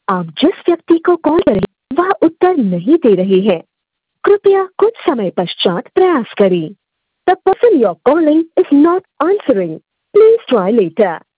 आप जिस व्यक्ति को कॉल कर रहे हैं वह उत्तर नहीं दे रहे हैं। कृपया कुछ समय पश्चात प्रयास करें। The person you're calling is not answering. Please try later.